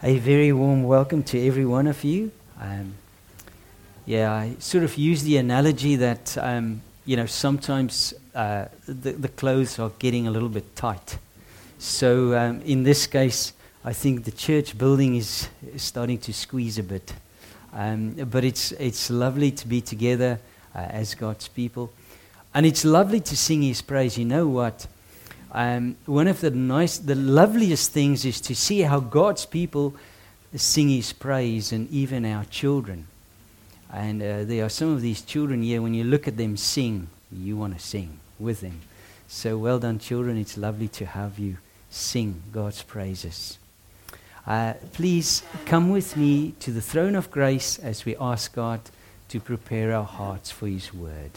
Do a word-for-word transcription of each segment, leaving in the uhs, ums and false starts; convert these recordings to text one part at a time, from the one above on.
A very warm welcome to every one of you. Um, yeah, I sort of use the analogy that, um, you know, sometimes uh, the, the clothes are getting a little bit tight. So um, in this case, I think the church building is, is starting to squeeze a bit. Um, but it's it's lovely to be together uh, as God's people. And it's lovely to sing His praise. You know what? Um, one of the nice, the loveliest things is to see how God's people sing His praise, and even our children. And uh, there are some of these children here, when you look at them sing, you want to sing with them. So well done, children. It's lovely to have you sing God's praises. Uh, please come with me to the throne of grace as we ask God to prepare our hearts for His word.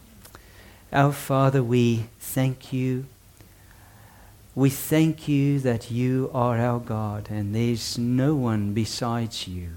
Our Father, we thank you. We thank you that you are our God and there's no one besides you.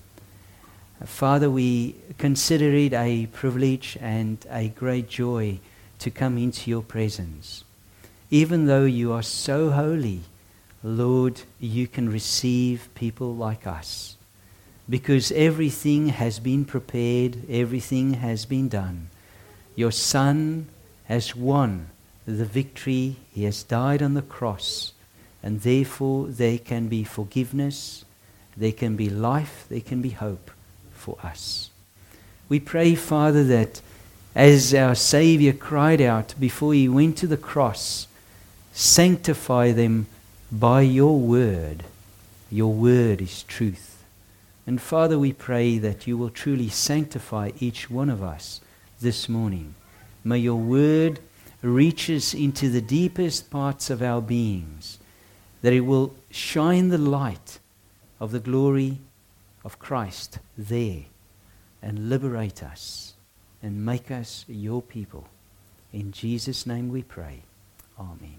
Father, we consider it a privilege and a great joy to come into your presence. Even though you are so holy, Lord, you can receive people like us, because everything has been prepared, everything has been done. Your Son has won the victory. He has died on the cross, and therefore there can be forgiveness, there can be life, there can be hope for us. We pray, Father, that as our Savior cried out before He went to the cross, sanctify them by your word. Your word is truth. And Father, we pray that you will truly sanctify each one of us this morning. May your word reaches into the deepest parts of our beings, that it will shine the light of the glory of Christ there and liberate us and make us your people. In Jesus' name we pray. Amen.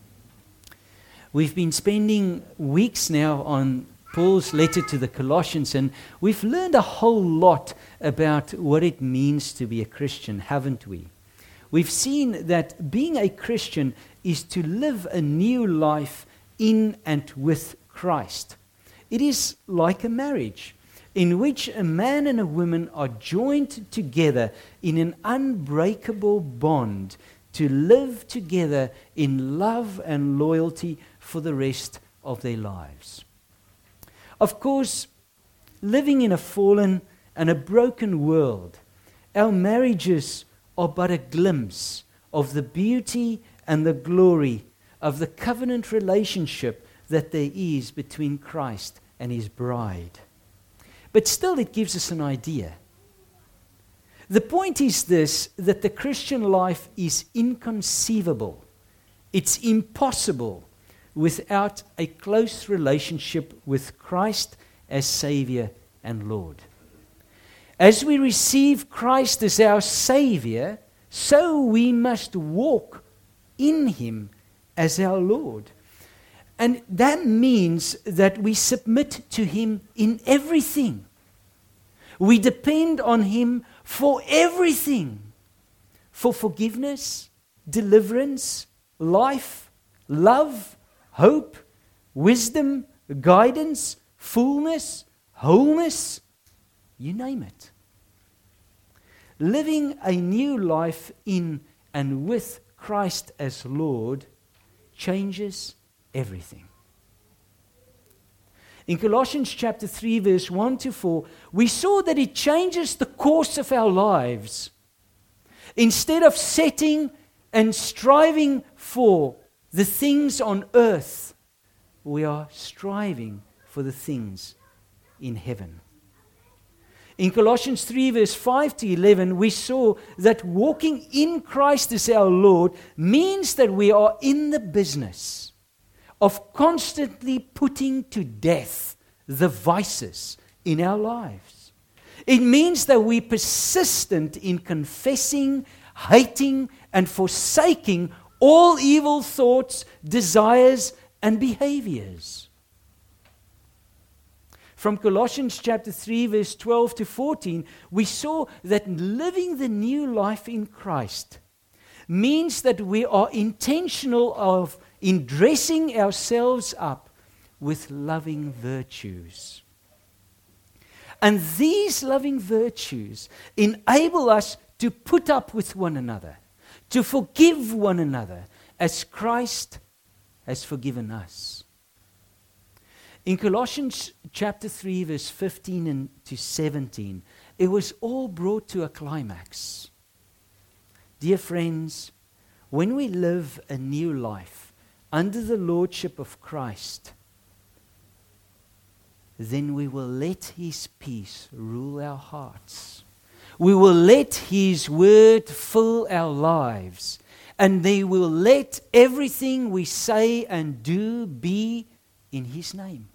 We've been spending weeks now on Paul's letter to the Colossians, and we've learned a whole lot about what it means to be a Christian, haven't we? We've seen that being a Christian is to live a new life in and with Christ. It is like a marriage in which a man and a woman are joined together in an unbreakable bond to live together in love and loyalty for the rest of their lives. Of course, living in a fallen and a broken world, our marriages are but a glimpse of the beauty and the glory of the covenant relationship that there is between Christ and His bride. But still, it gives us an idea. The point is this, that the Christian life is inconceivable. It's impossible without a close relationship with Christ as Savior and Lord. As we receive Christ as our Savior, so we must walk in Him as our Lord. And that means that we submit to Him in everything. We depend on Him for everything. For forgiveness, deliverance, life, love, hope, wisdom, guidance, fullness, wholeness, you name it. Living a new life in and with Christ as Lord changes everything. In Colossians chapter three, verse one to four, we saw that it changes the course of our lives. Instead of setting and striving for the things on earth, we are striving for the things in heaven. In Colossians three, verse five to eleven, we saw that walking in Christ as our Lord means that we are in the business of constantly putting to death the vices in our lives. It means that we're persistent in confessing, hating, and forsaking all evil thoughts, desires, and behaviors. From Colossians chapter three, verse twelve to fourteen, we saw that living the new life in Christ means that we are intentional of in dressing ourselves up with loving virtues. And these loving virtues enable us to put up with one another, to forgive one another as Christ has forgiven us. In Colossians chapter three, verse fifteen and to seventeen, it was all brought to a climax. Dear friends, when we live a new life under the lordship of Christ, then we will let His peace rule our hearts. We will let His word fill our lives, and they will let everything we say and do be in His name.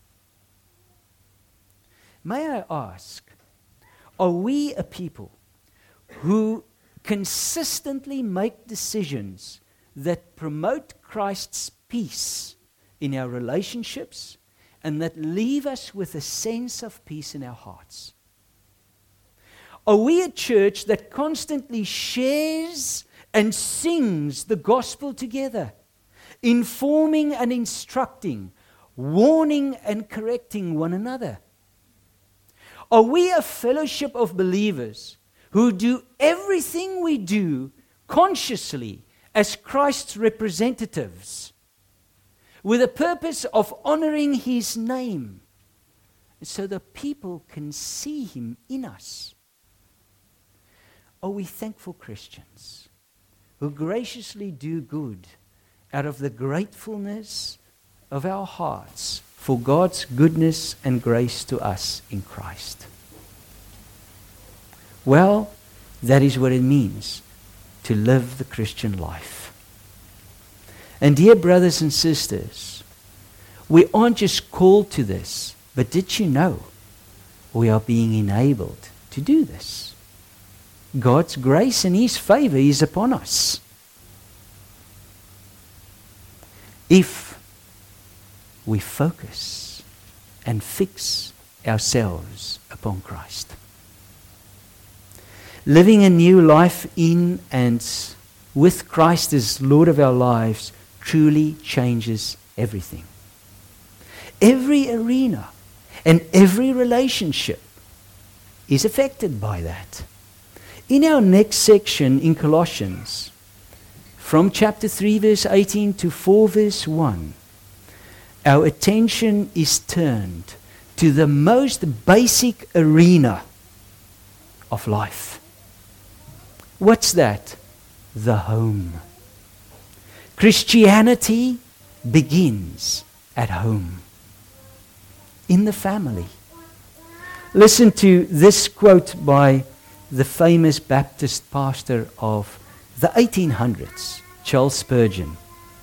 May I ask, are we a people who consistently make decisions that promote Christ's peace in our relationships and that leave us with a sense of peace in our hearts? Are we a church that constantly shares and sings the gospel together, informing and instructing, warning and correcting one another? Are we a fellowship of believers who do everything we do consciously as Christ's representatives with the purpose of honoring His name so that people can see Him in us? Are we thankful Christians who graciously do good out of the gratefulness of our hearts for God's goodness and grace to us in Christ? Well, that is what it means to live the Christian life. And dear brothers and sisters, we aren't just called to this, but did you know we are being enabled to do this? God's grace and His favor is upon us. If we focus and fix ourselves upon Christ. Living a new life in and with Christ as Lord of our lives truly changes everything. Every arena and every relationship is affected by that. In our next section in Colossians, from chapter three verse eighteen to four verse one, our attention is turned to the most basic arena of life. What's that? The home. Christianity begins at home, in the family. Listen to this quote by the famous Baptist pastor of the eighteen hundreds, Charles Spurgeon.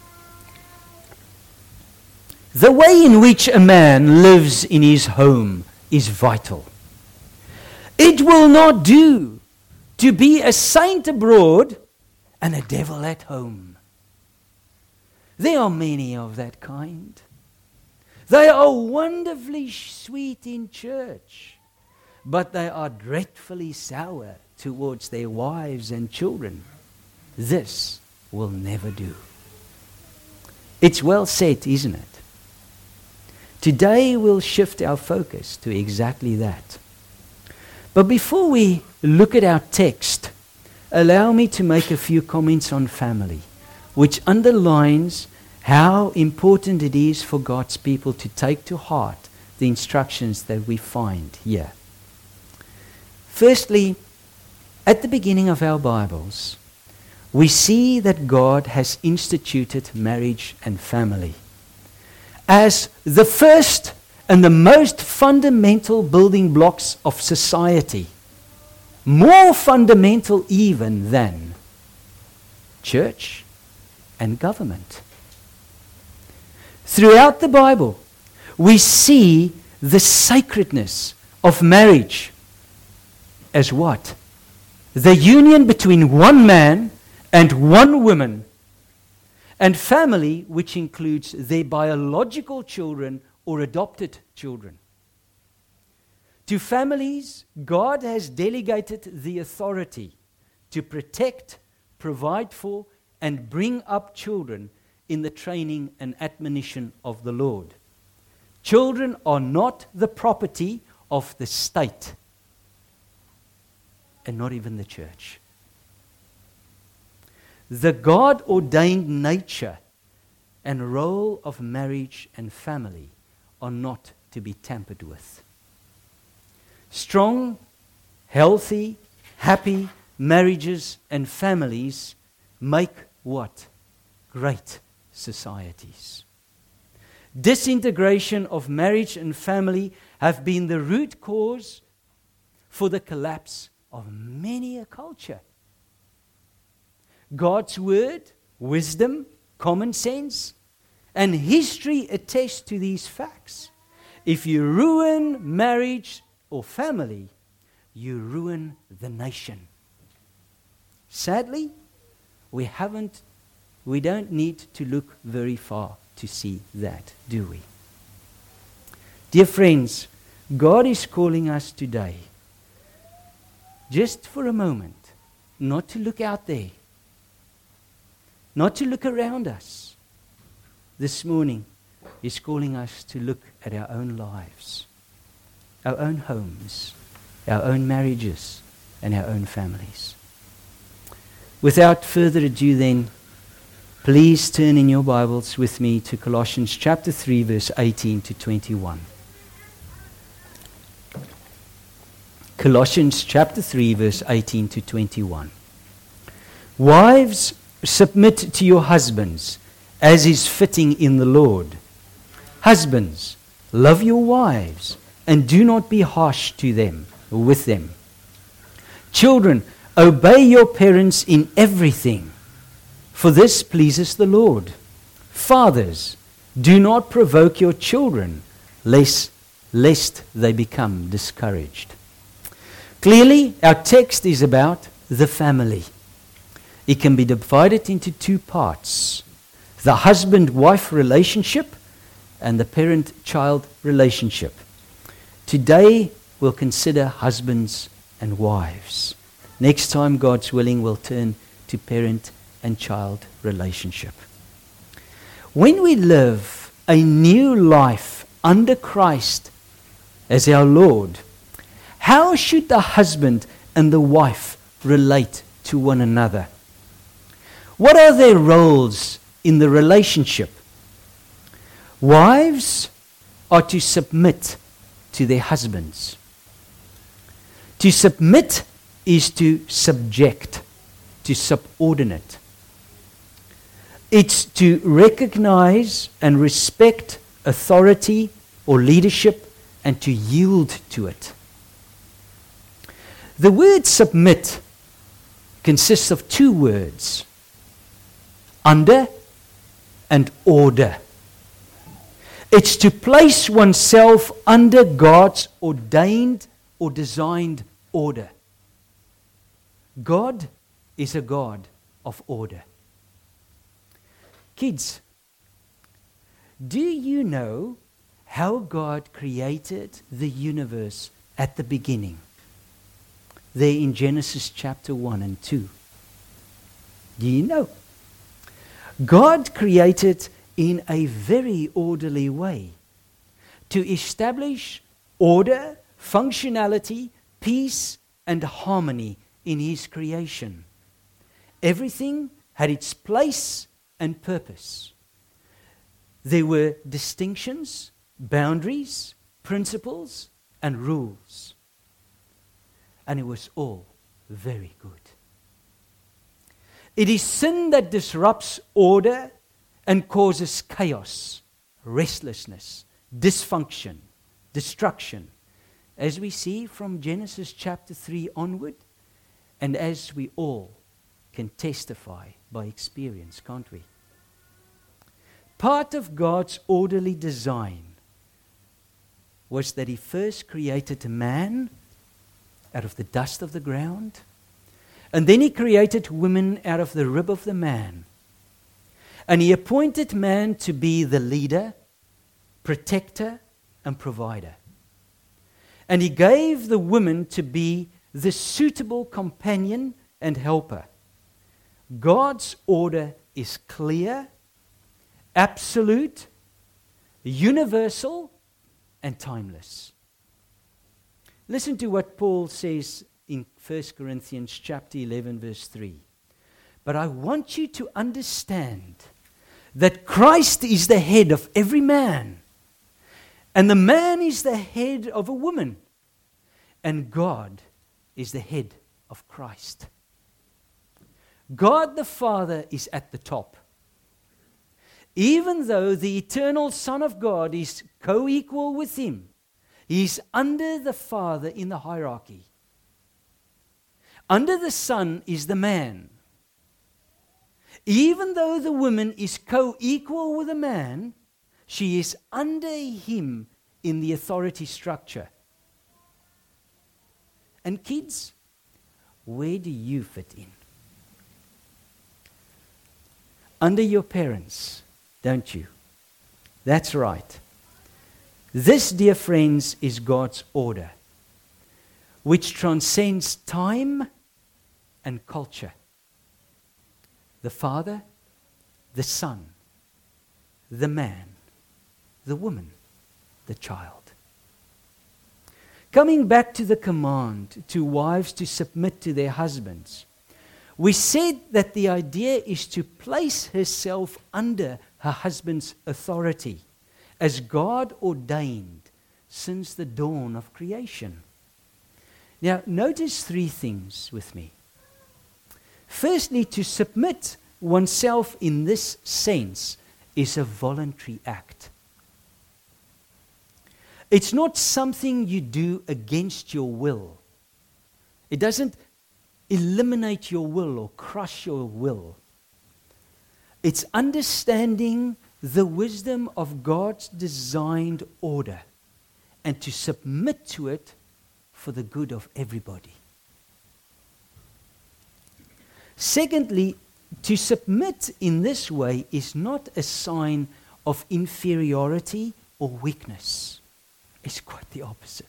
The way in which a man lives in his home is vital. It will not do to be a saint abroad and a devil at home. There are many of that kind. They are wonderfully sweet in church, but they are dreadfully sour towards their wives and children. This will never do. It's well said, isn't it? Today we'll shift our focus to exactly that. But before we look at our text, allow me to make a few comments on family, which underlines how important it is for God's people to take to heart the instructions that we find here. Firstly, at the beginning of our Bibles, we see that God has instituted marriage and family as the first and the most fundamental building blocks of society, more fundamental even than church and government. Throughout the Bible, we see the sacredness of marriage as what? The union between one man and one woman, and family, which includes their biological children or adopted children. To families, God has delegated the authority to protect, provide for, and bring up children in the training and admonition of the Lord. Children are not the property of the state, and not even the church. The God-ordained nature and role of marriage and family are not to be tampered with. Strong, healthy, happy marriages and families make what? Great societies. Disintegration of marriage and family have been the root cause for the collapse of many a culture. God's word, wisdom, common sense, and history attest to these facts. If you ruin marriage or family, you ruin the nation. Sadly, we haven't, we don't need to look very far to see that, do we? Dear friends, God is calling us today, just for a moment, not to look out there, not to look around us. This morning, He's calling us to look at our own lives, our own homes, our own marriages, and our own families. Without further ado then, please turn in your Bibles with me to Colossians chapter three, verse eighteen to twenty-one. Colossians chapter three, verse eighteen to twenty-one. Wives, submit to your husbands, as is fitting in the Lord. Husbands, love your wives, and do not be harsh to them, or with them. Children, obey your parents in everything, for this pleases the Lord. Fathers, do not provoke your children, lest, lest they become discouraged. Clearly, our text is about the family. It can be divided into two parts: the husband-wife relationship and the parent-child relationship. Today, we'll consider husbands and wives. Next time, God's willing, we'll turn to parent and child relationship. When we live a new life under Christ as our Lord, how should the husband and the wife relate to one another? What are their roles in the relationship? Wives are to submit to their husbands. To submit is to subject, to subordinate. It's to recognize and respect authority or leadership and to yield to it. The word submit consists of two words: under and order. It's to place oneself under God's ordained or designed order. God is a God of order. Kids, do you know how God created the universe at the beginning? There in Genesis chapter one and two. Do you know? God created in a very orderly way to establish order, functionality, peace, and harmony in His creation. Everything had its place and purpose. There were distinctions, boundaries, principles, and rules. And it was all very good. It is sin that disrupts order and causes chaos, restlessness, dysfunction, destruction, as we see from Genesis chapter three onward, and as we all can testify by experience, can't we? Part of God's orderly design was that He first created man out of the dust of the ground, and then He created woman out of the rib of the man. And He appointed man to be the leader, protector, and provider. And He gave the woman to be the suitable companion and helper. God's order is clear, absolute, universal, and timeless. Listen to what Paul says in First Corinthians chapter eleven, verse three. But I want you to understand that Christ is the head of every man, and the man is the head of a woman, and God is the head of Christ. God the Father is at the top. Even though the eternal Son of God is co-equal with him, he is under the Father in the hierarchy. Under the Son is the man. Even though the woman is co-equal with the man, she is under him in the authority structure. And kids, where do you fit in? Under your parents, don't you? That's right. This, dear friends, is God's order, which transcends time and culture. The Father, the Son, the man, the woman, the child. Coming back to the command to wives to submit to their husbands, we said that the idea is to place herself under her husband's authority, as God ordained since the dawn of creation. Now, notice three things with me. Firstly, to submit oneself in this sense is a voluntary act. It's not something you do against your will. It doesn't eliminate your will or crush your will. It's understanding the wisdom of God's designed order and to submit to it for the good of everybody. Secondly, to submit in this way is not a sign of inferiority or weakness. It's quite the opposite.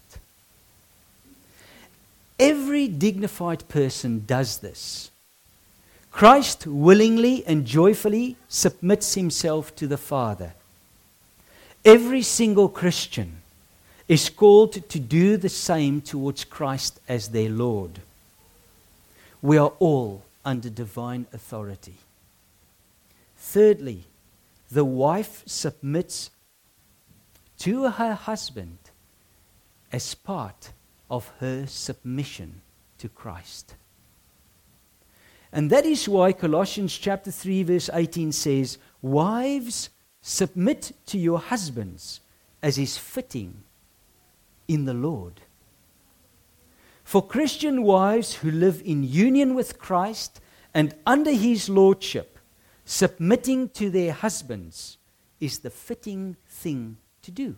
Every dignified person does this. Christ willingly and joyfully submits himself to the Father. Every single Christian is called to do the same towards Christ as their Lord. We are all under divine authority. Thirdly, the wife submits to her husband as part of her submission to Christ. And that is why Colossians chapter three verse eighteen says, "Wives, submit to your husbands as is fitting in the Lord." For Christian wives who live in union with Christ and under his lordship, submitting to their husbands is the fitting thing to do.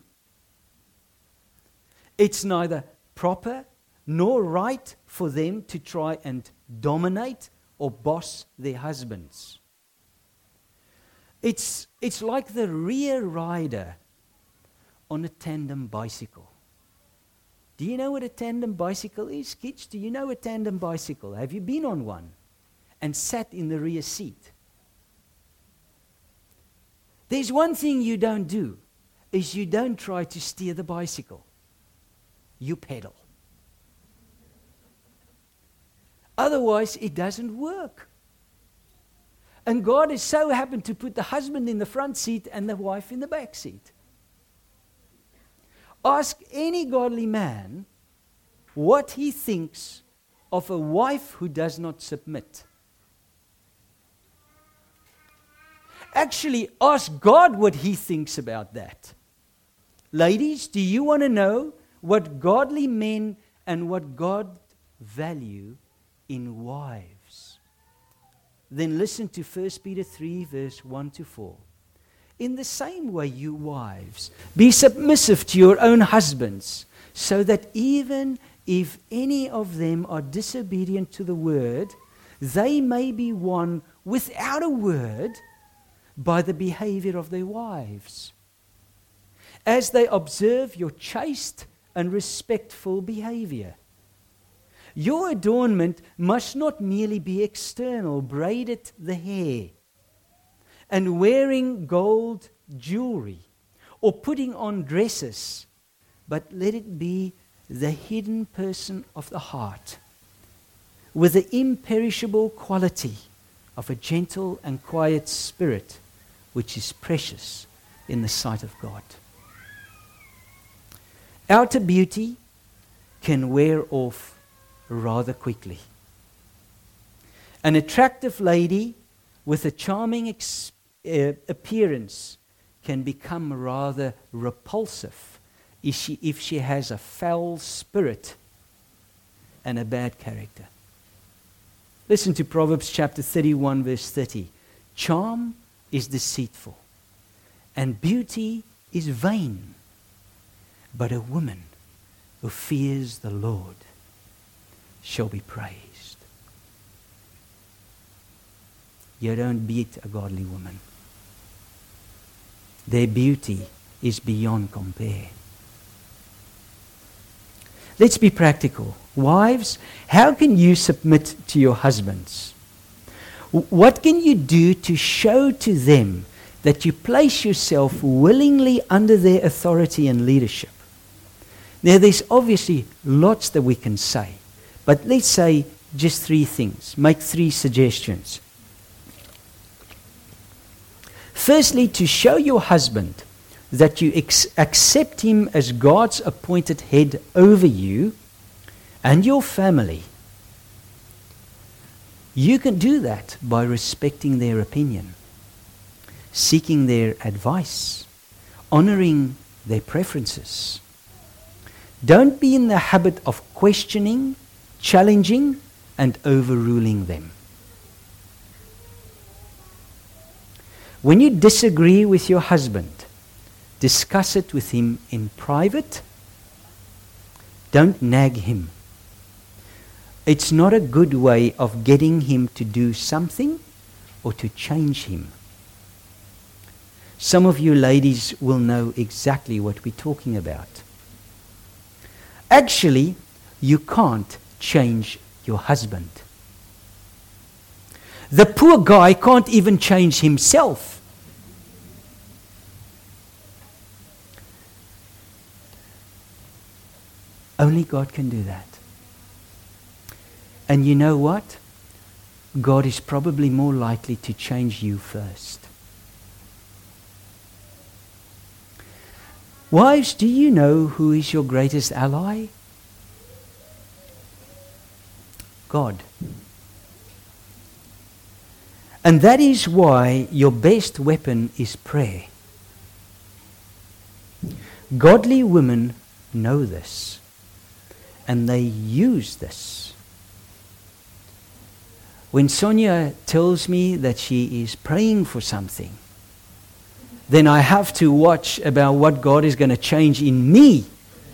It's neither proper nor right for them to try and dominate or boss their husbands. It's, it's like the rear rider on a tandem bicycle. Do you know what a tandem bicycle is, kids? Do you know a tandem bicycle? Have you been on one and sat in the rear seat? There's one thing you don't do, is you don't try to steer the bicycle. You pedal. Otherwise, it doesn't work. And God has so happened to put the husband in the front seat and the wife in the back seat. Ask any godly man what he thinks of a wife who does not submit. Actually, ask God what he thinks about that. Ladies, do you want to know what godly men and what God value in wives? Then listen to First Peter three, verse one to four. In the same way, you wives, be submissive to your own husbands, so that even if any of them are disobedient to the word, they may be won without a word by the behavior of their wives, as they observe your chaste and respectful behavior. Your adornment must not merely be external, braided the hair, and wearing gold jewelry, or putting on dresses but let it be the hidden person of the heart, with the imperishable quality of a gentle and quiet spirit, which is precious in the sight of God. Outer beauty can wear off rather quickly. An attractive lady with a charming ex- uh, appearance can become rather repulsive if she, if she has a foul spirit and a bad character. Listen to Proverbs chapter thirty-one, verse thirty. Charm is deceitful, and beauty is vain. But a woman who fears the Lord shall be praised. You don't beat a godly woman. Their beauty is beyond compare. Let's be practical. Wives, how can you submit to your husbands? What can you do to show to them that you place yourself willingly under their authority and leadership? Now, there's obviously lots that we can say, but let's say just three things. Make three suggestions. Firstly, to show your husband that you ex- accept him as God's appointed head over you and your family. You can do that by respecting their opinion, seeking their advice, honoring their preferences. Don't be in the habit of questioning, challenging, and overruling them. When you disagree with your husband, discuss it with him in private. Don't nag him. It's not a good way of getting him to do something or to change him. Some of you ladies will know exactly what we're talking about. Actually, you can't change your husband. The poor guy can't even change himself. Only God can do that. And you know what? God is probably more likely to change you first. Wives, do you know who is your greatest ally? God. And that is why your best weapon is prayer. Godly women know this, and they use this. When Sonia tells me that she is praying for something, then I have to watch about what God is going to change in me.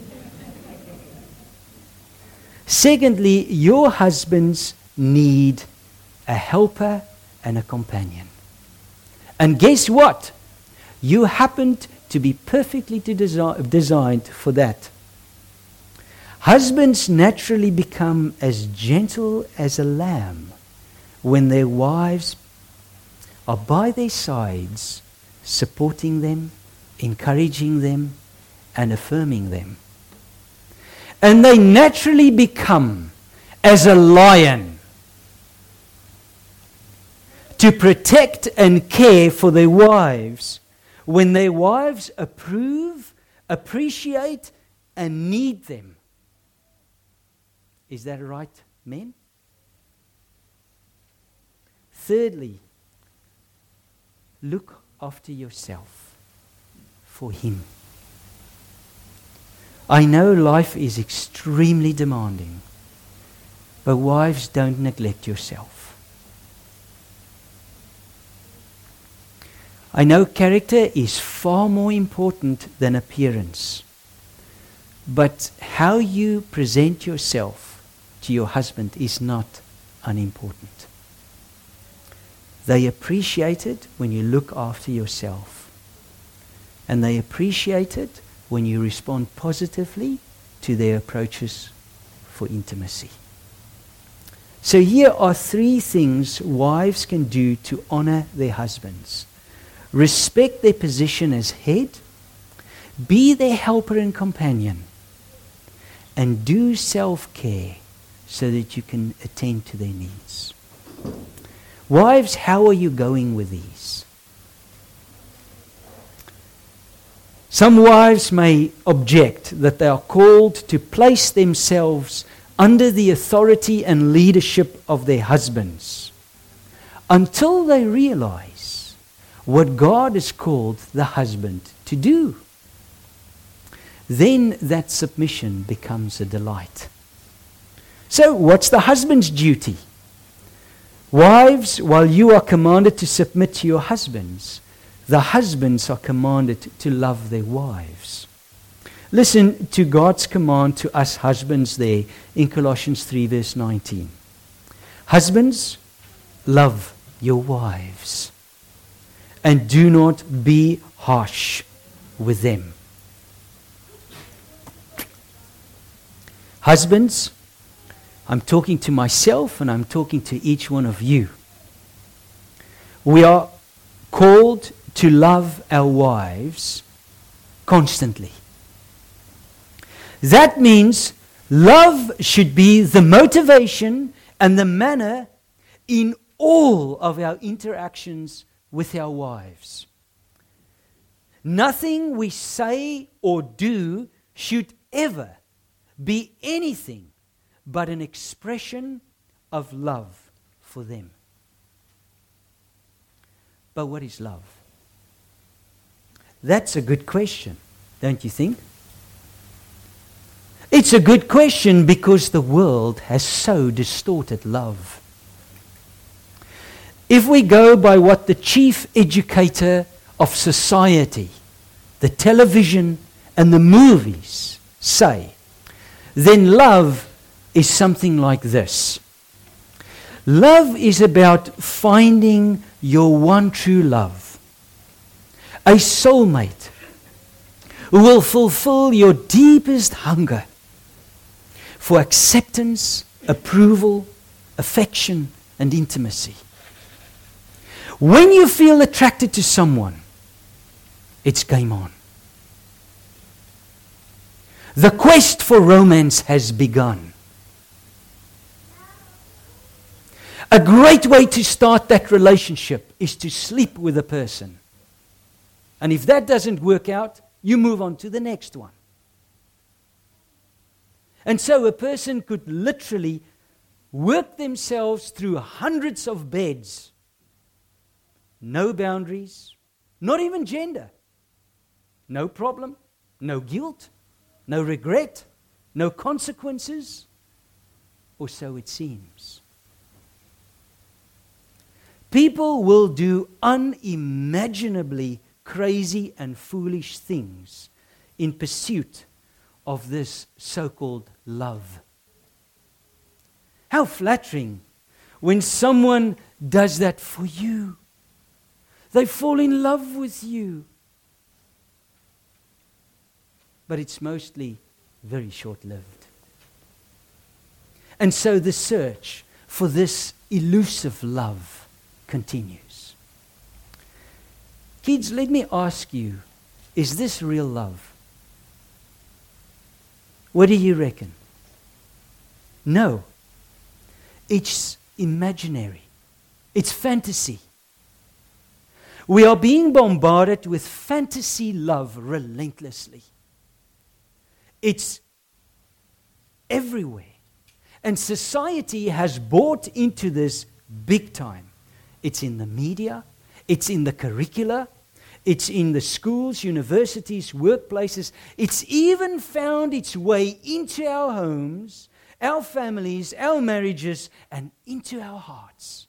Secondly, your husbands need a helper and a companion. And guess what? You happened to be perfectly to desi- designed for that. Husbands naturally become as gentle as a lamb when their wives are by their sides, supporting them, encouraging them, and affirming them. And they naturally become as a lion to protect and care for their wives when their wives approve, appreciate, and need them. Is that right, men? Thirdly, look after yourself for him. I know life is extremely demanding, but wives, don't neglect yourself. I know character is far more important than appearance, but how you present yourself to your husband is not unimportant. They appreciate it when you look after yourself, and they appreciate it when you respond positively to their approaches for intimacy. So here are three things wives can do to honor their husbands. Respect their position as head. Be their helper and companion. And do self-care so that you can attend to their needs. Wives, how are you going with these? Some wives may object that they are called to place themselves under the authority and leadership of their husbands until they realize what God has called the husband to do. Then that submission becomes a delight. So, what's the husband's duty? Wives, while you are commanded to submit to your husbands, the husbands are commanded to love their wives. Listen to God's command to us husbands there in Colossians three verse nineteen. Husbands, love your wives and do not be harsh with them. Husbands, I'm talking to myself and I'm talking to each one of you. We are called to love our wives constantly. That means love should be the motivation and the manner in all of our interactions with our wives. Nothing we say or do should ever be anything but an expression of love for them. But what is love? That's a good question, don't you think? It's a good question because the world has so distorted love. If we go by what the chief educator of society, the television and the movies say, then love is something like this. Love is about finding your one true love, a soulmate who will fulfill your deepest hunger for acceptance, approval, affection, and intimacy. When you feel attracted to someone, it's game on. The quest for romance has begun. A great way to start that relationship is to sleep with a person. And if that doesn't work out, you move on to the next one. And so a person could literally work themselves through hundreds of beds. No boundaries, not even gender. No problem, no guilt, no regret, no consequences, or so it seems. People will do unimaginably crazy and foolish things in pursuit of this so-called love. How flattering when someone does that for you. They fall in love with you. But it's mostly very short-lived. And so the search for this elusive love continues. Kids, let me ask you, is this real love? What do you reckon? No. It's imaginary. It's fantasy. We are being bombarded with fantasy love relentlessly. It's everywhere. And society has bought into this big time. It's in the media, it's in the curricula, it's in the schools, universities, workplaces. It's even found its way into our homes, our families, our marriages, and into our hearts.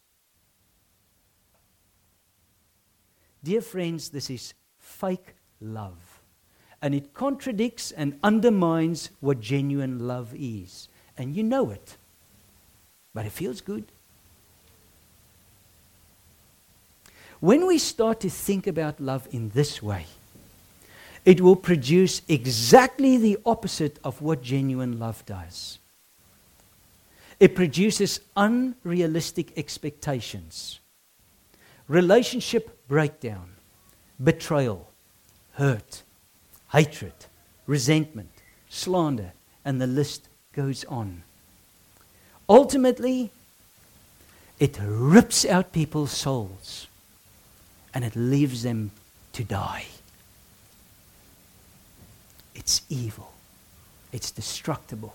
Dear friends, this is fake love. And it contradicts and undermines what genuine love is. And you know it. But it feels good. When we start to think about love in this way, it will produce exactly the opposite of what genuine love does. It produces unrealistic expectations, relationship breakdown, betrayal, hurt, hatred, resentment, slander, and the list goes on. Ultimately, it rips out people's souls and it leaves them to die. It's evil. It's destructible.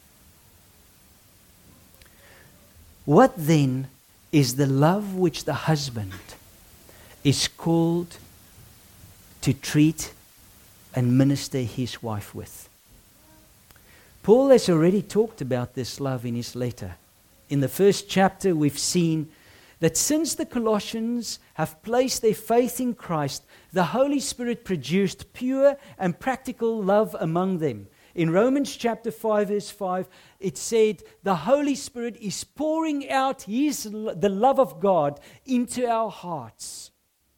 What then is the love which the husband is called to treat and minister his wife with? Paul has already talked about this love in his letter. In the first chapter, we've seen that since the Colossians have placed their faith in Christ, the Holy Spirit produced pure and practical love among them. In Romans chapter five, verse five, it said, the Holy Spirit is pouring out his, the love of God into our hearts.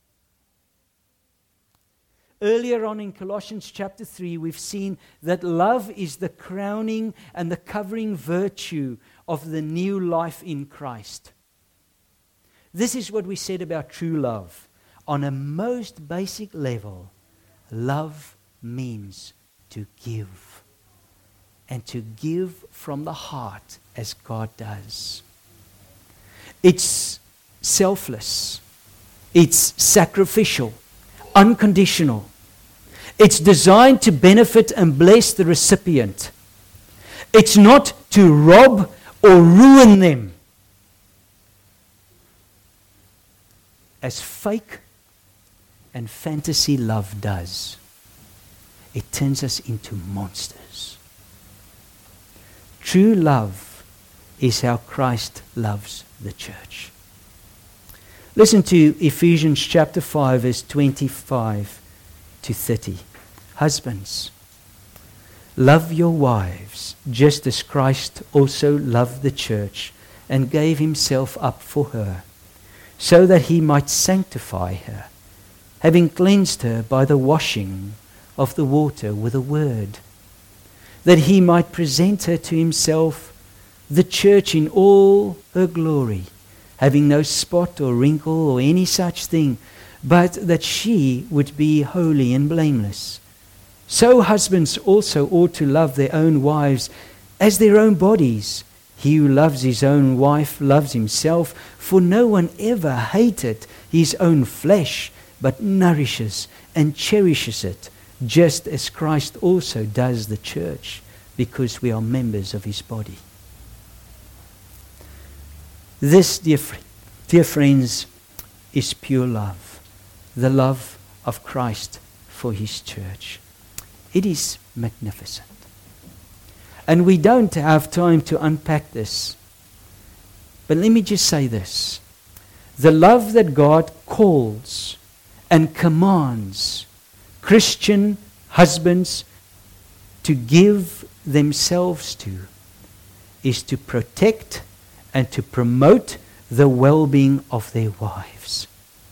Earlier on in Colossians chapter three, we've seen that love is the crowning and the covering virtue of the new life in Christ. This is what we said about true love. On a most basic level, love means to give. And to give from the heart as God does. It's selfless. It's sacrificial. Unconditional. It's designed to benefit and bless the recipient. It's not to rob or ruin them. As fake and fantasy love does, it turns us into monsters. True love is how Christ loves the church. Listen to Ephesians chapter five, verse twenty-five to thirty. Husbands, love your wives, just as Christ also loved the church and gave himself up for her, so that he might sanctify her, having cleansed her by the washing of the water with a word, that he might present her to himself, the church in all her glory, having no spot or wrinkle or any such thing, but that she would be holy and blameless. So husbands also ought to love their own wives as their own bodies. He who loves his own wife loves himself, for no one ever hated his own flesh, but nourishes and cherishes it, just as Christ also does the church, because we are members of his body. This, dear, fr- dear friends, is pure love, the love of Christ for his church. It is magnificent. And we don't have time to unpack this. But let me just say this. The love that God calls and commands Christian husbands to give themselves to is to protect and to promote the well-being of their wives.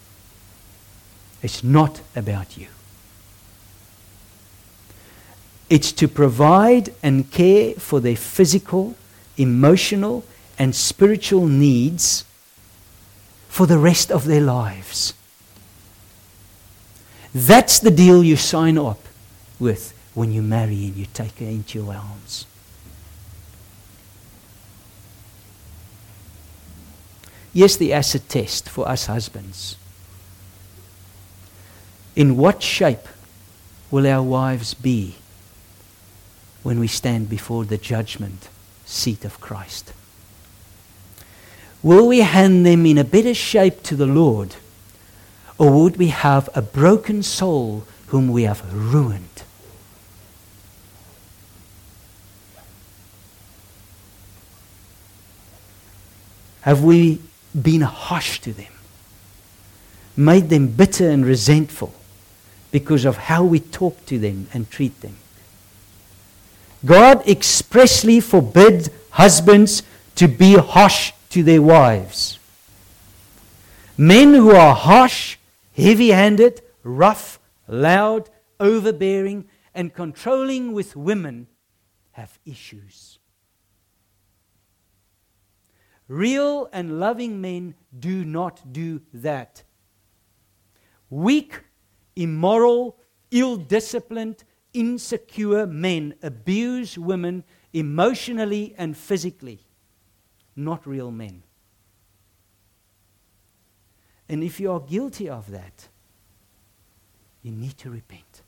It's not about you. It's to provide and care for their physical, emotional, and spiritual needs for the rest of their lives. That's the deal you sign up with when you marry and you take her into your arms. Here's the acid test for us husbands. In what shape will our wives be when we stand before the judgment seat of Christ? Will we hand them in a better shape to the Lord, or would we have a broken soul whom we have ruined? Have we been harsh to them, made them bitter and resentful because of how we talk to them and treat them? God expressly forbid husbands to be harsh to their wives. Men who are harsh, heavy-handed, rough, loud, overbearing, and controlling with women have issues. Real and loving men do not do that. Weak, immoral, ill-disciplined, insecure men abuse women emotionally and physically. Not real men. And if you are guilty of that, you need to repent.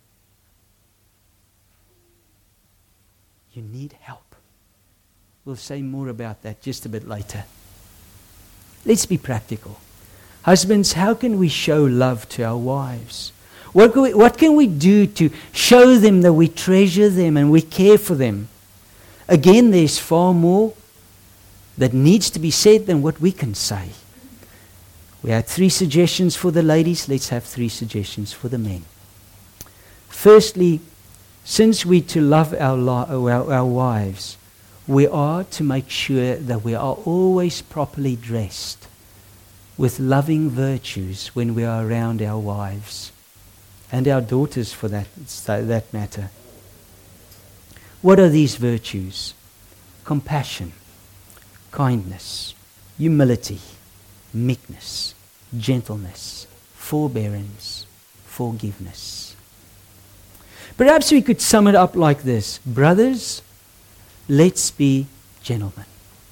You need help. We'll say more about that just a bit later. Let's be practical. Husbands, how can we show love to our wives? What can we, what can we do to show them that we treasure them and we care for them? Again, there's far more that needs to be said than what we can say. We had three suggestions for the ladies. Let's have three suggestions for the men. Firstly, since we to love our, lo- our, our wives, we are to make sure that we are always properly dressed with loving virtues when we are around our wives and our daughters for that, that matter. What are these virtues? Compassion, kindness, humility, meekness, gentleness, forbearance, forgiveness. Perhaps we could sum it up like this. Brothers, let's be gentlemen.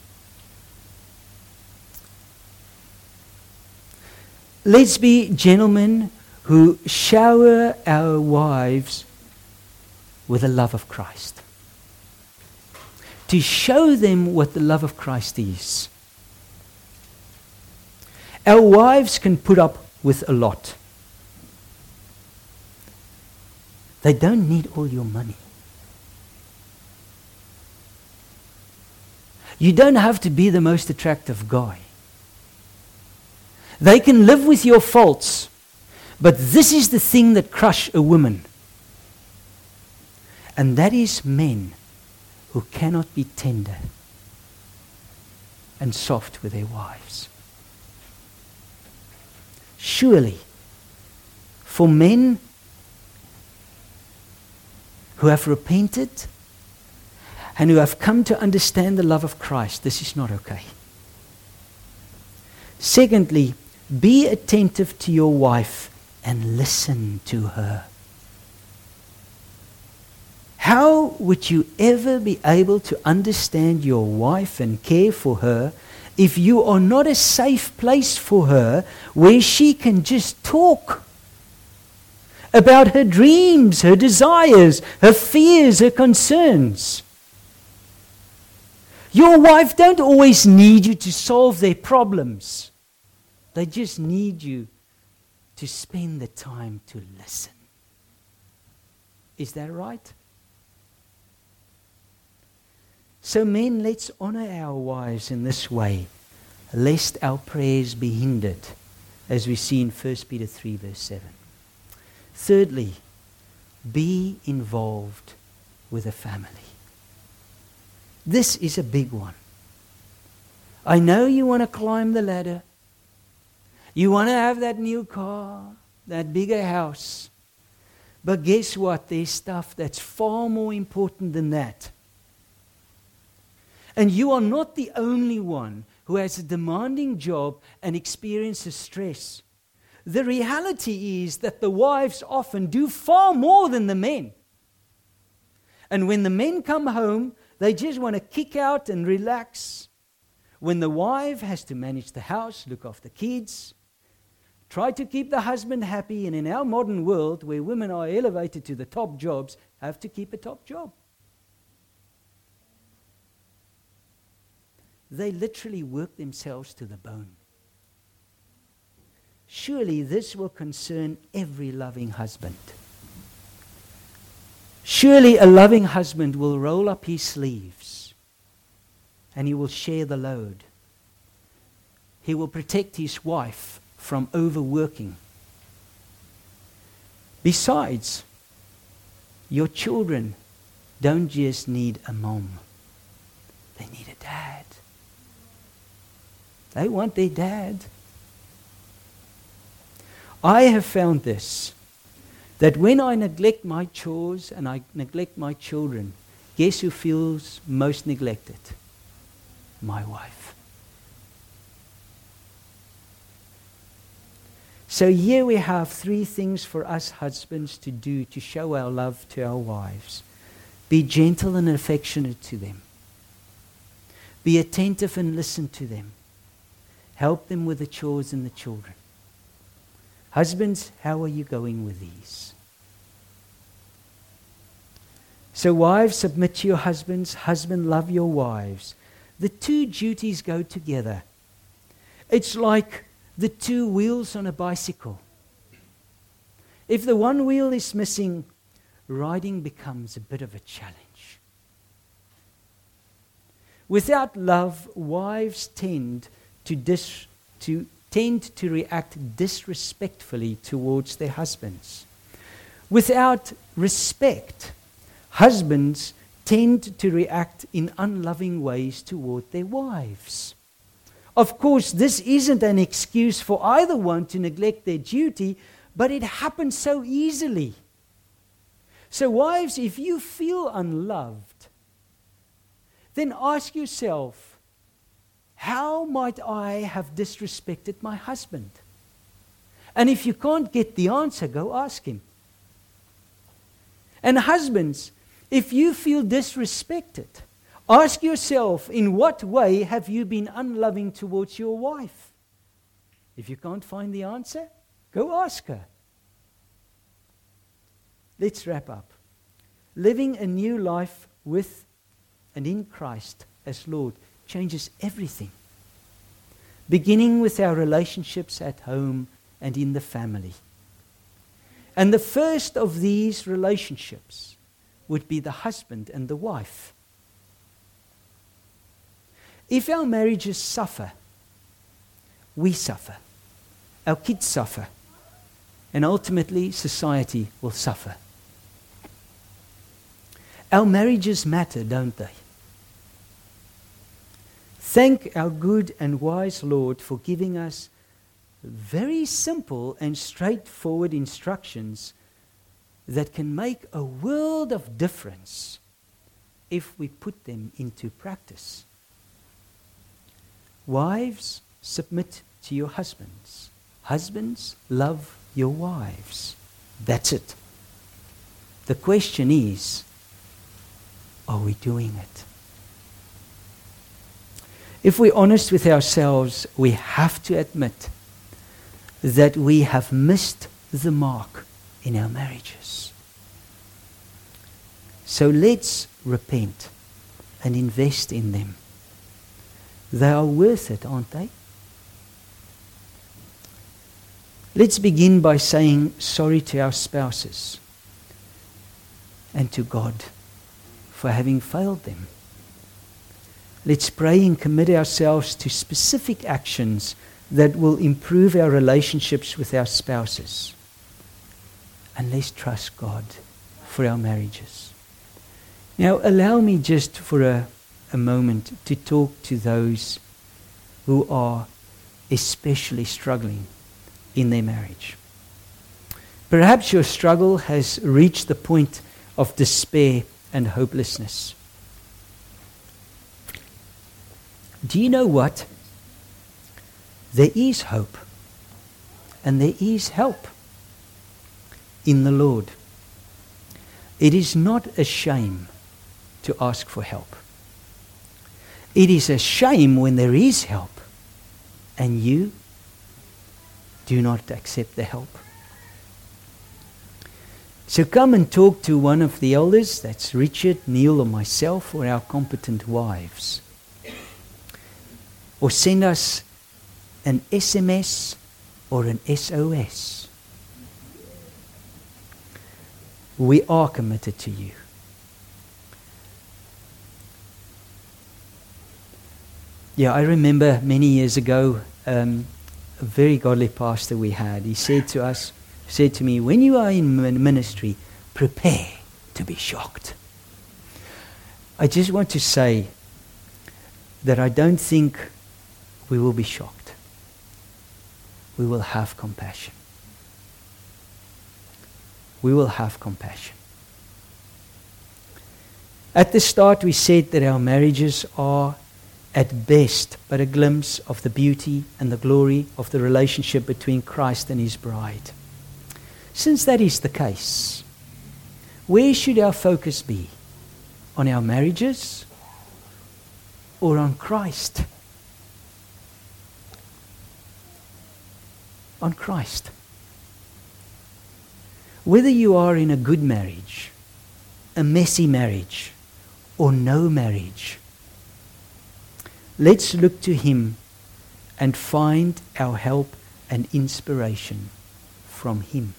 Let's be gentlemen who shower our wives with the love of Christ. To show them what the love of Christ is. Our wives can put up with a lot. They don't need all your money. You don't have to be the most attractive guy. They can live with your faults, but this is the thing that crush a woman. And that is men who cannot be tender and soft with their wives. Surely, for men who have repented and who have come to understand the love of Christ, this is not okay. Secondly, be attentive to your wife and listen to her. How would you ever be able to understand your wife and care for her if you are not a safe place for her where she can just talk about her dreams, her desires, her fears, her concerns? Your wife don't always need you to solve their problems. They just need you to spend the time to listen. Is that right? So men, let's honor our wives in this way, lest our prayers be hindered, as we see in First Peter three verse seven. Thirdly, be involved with the family. This is a big one. I know you want to climb the ladder. You want to have that new car, that bigger house. But guess what? There's stuff that's far more important than that. And you are not the only one who has a demanding job and experiences stress. The reality is that the wives often do far more than the men. And when the men come home, they just want to kick out and relax. When the wife has to manage the house, look after kids, try to keep the husband happy, and in our modern world where women are elevated to the top jobs, have to keep a top job. They literally work themselves to the bone. Surely this will concern every loving husband. Surely a loving husband will roll up his sleeves and he will share the load. He will protect his wife from overworking. Besides, your children don't just need a mom. They need a dad. They want their dad. I have found this, that when I neglect my chores and I neglect my children, guess who feels most neglected? My wife. So here we have three things for us husbands to do to show our love to our wives. Be gentle and affectionate to them. Be attentive and listen to them. Help them with the chores and the children. Husbands, how are you going with these? So wives, submit to your husbands. Husband, love your wives. The two duties go together. It's like the two wheels on a bicycle. If the one wheel is missing, riding becomes a bit of a challenge. Without love, wives tend to dis, to tend to react disrespectfully towards their husbands. Without respect, husbands tend to react in unloving ways toward their wives. Of course, this isn't an excuse for either one to neglect their duty, but it happens so easily. So wives, if you feel unloved, then ask yourself, how might I have disrespected my husband? And if you can't get the answer, go ask him. And husbands, if you feel disrespected, ask yourself, in what way have you been unloving towards your wife? If you can't find the answer, go ask her. Let's wrap up. Living a new life with and in Christ as Lord changes everything. Beginning with our relationships at home and in the family. And the first of these relationships would be the husband and the wife. If our marriages suffer, we suffer. Our kids suffer. And ultimately, society will suffer. Our marriages matter, don't they? Thank our good and wise Lord for giving us very simple and straightforward instructions that can make a world of difference if we put them into practice. Wives, submit to your husbands. Husbands, love your wives. That's it. The question is, are we doing it? If we're honest with ourselves, we have to admit that we have missed the mark in our marriages. So let's repent and invest in them. They are worth it, aren't they? Let's begin by saying sorry to our spouses and to God for having failed them. Let's pray and commit ourselves to specific actions that will improve our relationships with our spouses. And let's trust God for our marriages. Now, allow me just for a, a moment to talk to those who are especially struggling in their marriage. Perhaps your struggle has reached the point of despair and hopelessness. Do you know what? There is hope and there is help in the Lord. It is not a shame to ask for help. It is a shame when there is help and you do not accept the help. So come and talk to one of the elders, that's Richard, Neil, or myself, or our competent wives. Or send us an S M S or an S O S. We are committed to you. Yeah, I remember many years ago, um, a very godly pastor we had, he said to us, said to me, when you are in ministry, prepare to be shocked. I just want to say that I don't think we will be shocked. We will have compassion. We will have compassion. At the start we said that our marriages are at best but a glimpse of the beauty and the glory of the relationship between Christ and his bride. Since that is the case, where should our focus be? On our marriages or on Christ? On Christ. Whether you are in a good marriage, a messy marriage, or no marriage, let's look to him and find our help and inspiration from him.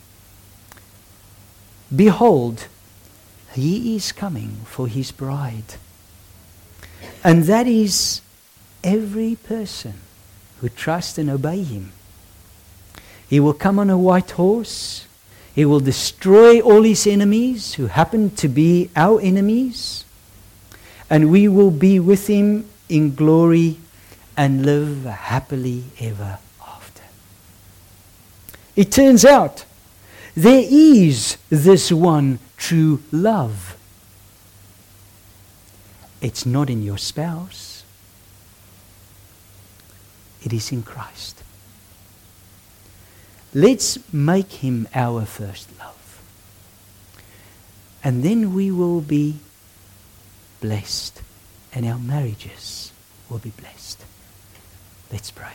Behold, he is coming for his bride. And that is every person who trusts and obeys him. He will come on a white horse. He will destroy all his enemies who happen to be our enemies. And we will be with him in glory and live happily ever after. It turns out there is this one true love. It's not in your spouse. It is in Christ. Let's make him our first love. And then we will be blessed, and our marriages will be blessed. Let's pray.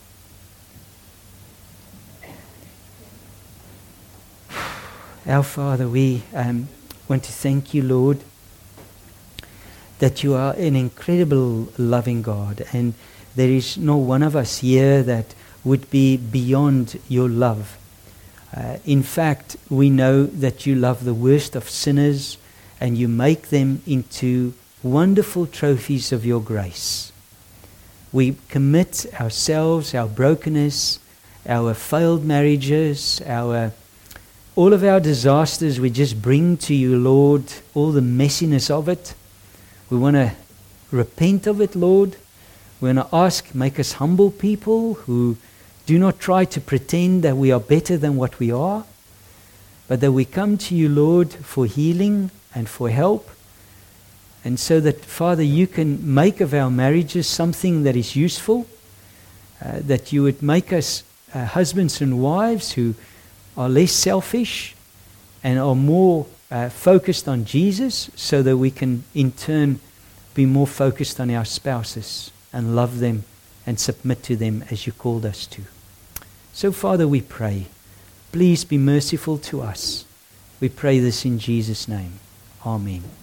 Our Father, we um, want to thank you, Lord, that you are an incredible loving God, and there is no one of us here that would be beyond your love. Uh, in fact, we know that you love the worst of sinners, and you make them into wonderful trophies of your grace. We commit ourselves, our brokenness, our failed marriages, our all of our disasters, we just bring to you, Lord, all the messiness of it. We want to repent of it, Lord. We want to ask, make us humble people who do not try to pretend that we are better than what we are, but that we come to you, Lord, for healing and for help. And so that, Father, you can make of our marriages something that is useful, uh, that you would make us uh, husbands and wives who are less selfish and are more uh, focused on Jesus, so that we can in turn be more focused on our spouses and love them and submit to them as you called us to. So, Father, we pray, please be merciful to us. We pray this in Jesus' name. Amen.